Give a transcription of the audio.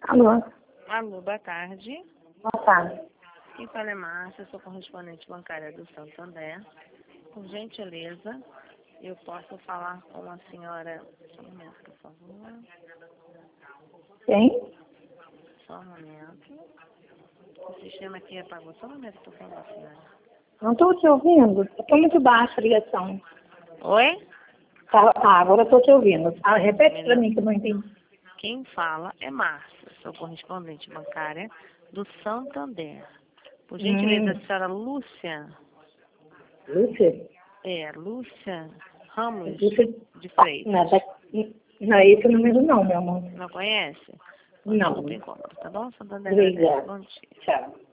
Alô, Alô, boa tarde. boa tarde. Quem fala é Márcia, sou correspondente bancária do Santander. Por gentileza, eu posso falar com a senhora... Só um momento, por favor. Quem? Só um momento. O sistema aqui apagou. Só um momento, por favor, senhora. Não estou te ouvindo. Estou muito baixa a ligação. Oi? Tá, agora estou te ouvindo. Repete para mim que eu não entendi. Quem fala é Márcia, sou correspondente bancária do Santander. Por gentileza, a senhora Lúcia. Lúcia? É, Lúcia Ramos Lúcia? de Freitas. Não é esse o número não, meu amor. Não conhece? Não. Não tem como, tá bom? Santander. Obrigada. Bom dia. Tchau.